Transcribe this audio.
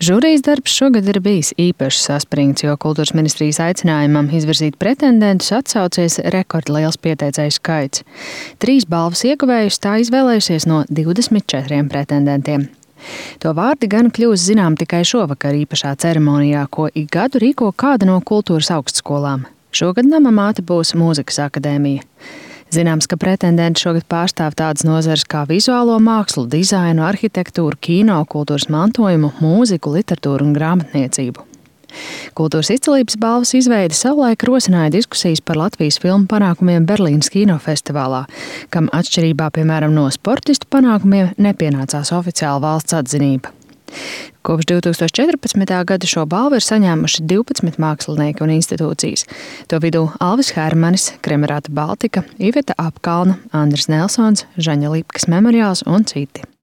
Žūrijas darbs šogad ir bijis īpaši saspringts, jo kultūras ministrijas aicinājumam izvirzīt pretendentus atsaucies rekordliels pieteicēju skaits. 3 balvas ieguvējus tā izvēlējusies no 24 pretendentiem. To vārdi gan kļūs zinām tikai šovakar īpašā ceremonijā, ko ik gadu rīko kāda no kultūras augstskolām. Šogad nama māte būs Mūzikas akadēmija. Zināms, ka pretendenti šogad pārstāv tādas nozares kā vizuālo mākslu, dizainu, arhitektūru, kino, kultūras mantojumu, mūziku, literatūru un grāmatniecību. Kultūras izcilības balvas izveide savulaik rosināja diskusijas par Latvijas filmu panākumiem Berlīnas kinofestivālā, kam atšķirībā, piemēram, no sportistu panākumiem nepienācās oficiāla valsts atzinība. Kopš 2014. gada šo balvu ir saņēmuši 12 mākslinieki un institūcijas. To vidū Alvis Hermanis, Kremerāta Baltika, Iveta Apkalna, Andris Nelsons, Žaņa Lipkas memoriāls un citi.